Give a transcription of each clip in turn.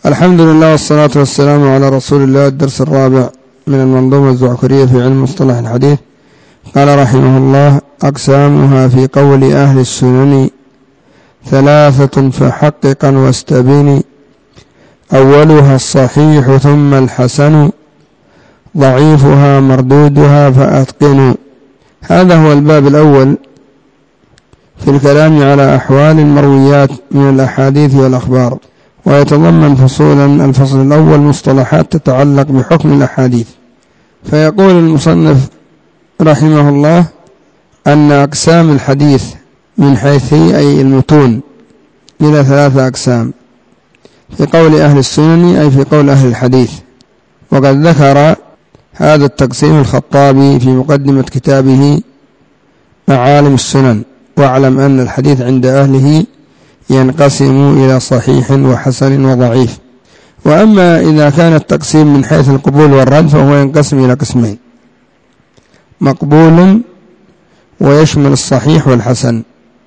الحمد لله والصلاة والسلام على رسول الله. الدرس الرابع من المنظومة الزعكرية في علم مصطلح الحديث. قال رحمه الله: أقسامها في قول أهل السنن ثلاثة فحققا واستبن. أولها الصحيح ثم الحسن، ضعيفها مردودها فأتقن. هذا هو الباب الأول في الكلام على أحوال المرويات من الأحاديث والأخبار، ويتضمن فصولا. الفصل الأول مصطلحات تتعلق بحكم الأحاديث. فيقول المصنف رحمه الله أن أقسام الحديث من حيث أي المتون إلى ثلاثة أقسام في قول أهل السنن، أي في قول أهل الحديث. وقد ذكر هذا التقسيم الخطابي في مقدمة كتابه معالم السنن. واعلم أن الحديث عند أهله ينقسم إلى صحيح وحسن وضعيف. وأما إذا كان التقسيم من حيث القبول والرد فهو ينقسم إلى قسمين: مقبول ويشمل الصحيح والحسن،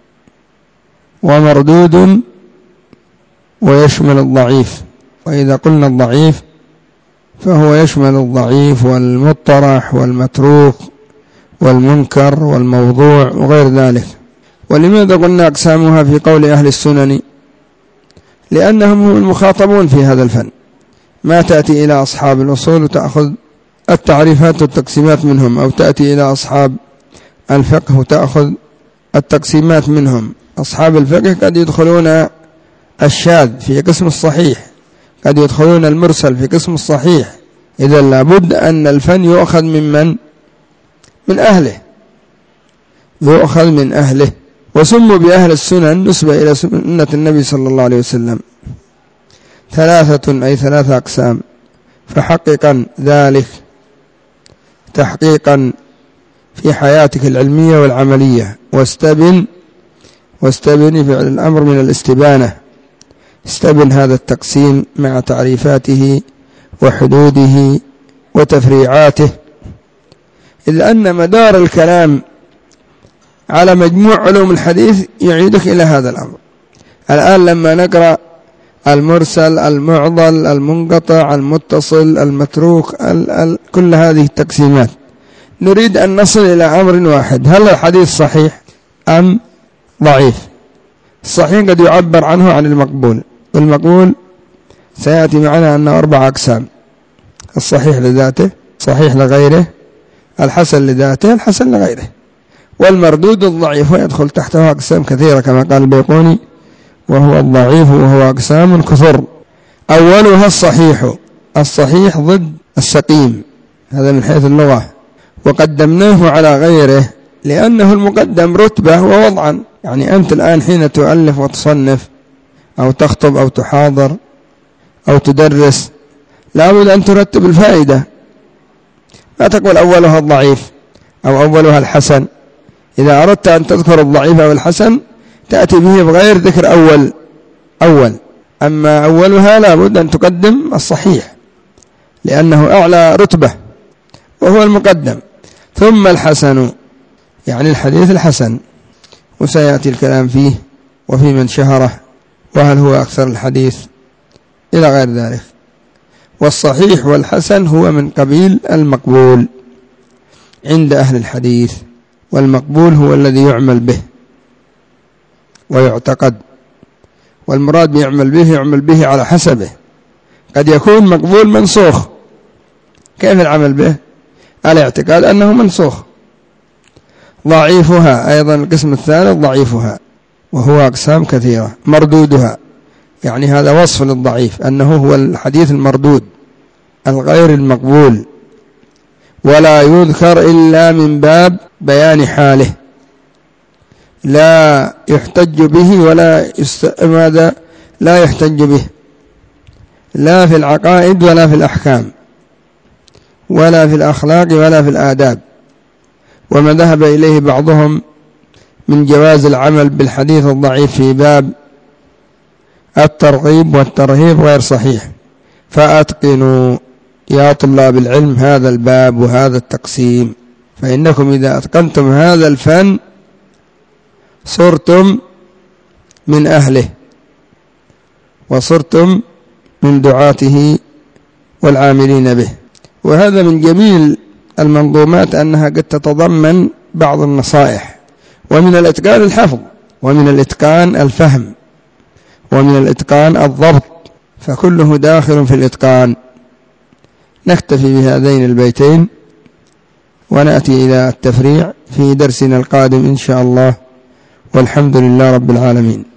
ومردود ويشمل الضعيف. وإذا قلنا الضعيف فهو يشمل الضعيف والمطرح والمتروك والمنكر والموضوع وغير ذلك. ولماذا قلنا أقسامها في قول أهل السنن؟ لأنهم هم المخاطبون في هذا الفن. ما تأتي إلى أصحاب الأصول وتأخذ التعريفات والتقسيمات منهم، أو تأتي إلى أصحاب الفقه وتأخذ التقسيمات منهم. أصحاب الفقه قد يدخلون الشاذ في قسم الصحيح، قد يدخلون المرسل في قسم الصحيح. إذا لابد أن الفن يؤخذ من أهله، يؤخذ من أهله. وسموا بأهل السنن نسبة إلى سنة النبي صلى الله عليه وسلم. ثلاثة أي ثلاثة أقسام. فحققا ذلك تحقيقا في حياتك العلمية والعملية. واستبن فعل الأمر من الاستبانة. استبن هذا التقسيم مع تعريفاته وحدوده وتفريعاته، إذ أن مدار الكلام على مجموع علوم الحديث يعيدك إلى هذا الأمر. الآن لما نقرأ المرسل، المعضل، المنقطع، المتصل، المتروك، كل هذه التقسيمات نريد أن نصل إلى أمر واحد: هل الحديث صحيح أم ضعيف؟ الصحيح قد يعبر عنه عن المقبول، والمقبول سيأتي معنا أنه 4 أقسام: الصحيح لذاته، صحيح لغيره، الحسن لذاته، الحسن لغيره، والمردود الضعيف، ويدخل تحته أقسام كثيرة كما قال البيقوني: وهو الضعيف وهو أقسام كثر. أولها الصحيح ضد السقيم، هذا من حيث اللغة، وقدمناه على غيره لأنه المقدم رتبة ووضعا. يعني أنت الآن حين تؤلف وتصنف أو تخطب أو تحاضر أو تدرس لابد أن ترتب الفائدة، لا تقول أولها الضعيف أو أولها الحسن. إذا أردت أن تذكر الضعيف أو الحسن تأتي به بغير ذكر أول. أما أولها لابد أن تقدم الصحيح لأنه أعلى رتبة وهو المقدم، ثم الحسن يعني الحديث الحسن، وسيأتي الكلام فيه وفي من شهره، وهل هو أكثر الحديث إلى غير ذلك. والصحيح والحسن هو من قبيل المقبول عند أهل الحديث، والمقبول هو الذي يعمل به ويعتقد. والمراد يعمل به على حسبه. قد يكون مقبول منسوخ، كيف العمل به؟ الاعتقاد أنه منسوخ. ضعيفها أيضا القسم الثالث ضعيفها، وهو أقسام كثيرة. مردودها يعني هذا وصف للضعيف أنه هو الحديث المردود الغير المقبول، ولا يذكر إلا من باب بيان حاله، لا يحتج به لا يحتج به لا في العقائد ولا في الأحكام ولا في الأخلاق ولا في الآداب. وما ذهب إليه بعضهم من جواز العمل بالحديث الضعيف في باب الترغيب والترهيب غير صحيح. فأتقنوا يا طلاب العلم هذا الباب وهذا التقسيم، فإنكم إذا أتقنتم هذا الفن صرتم من أهله وصرتم من دعاته والعاملين به. وهذا من جميل المنظومات أنها قد تتضمن بعض النصائح، ومن الإتقان الحفظ، ومن الإتقان الفهم، ومن الإتقان الضبط، فكله داخل في الإتقان. نكتفي بهذين البيتين ونأتي إلى التفريع في درسنا القادم إن شاء الله، والحمد لله رب العالمين.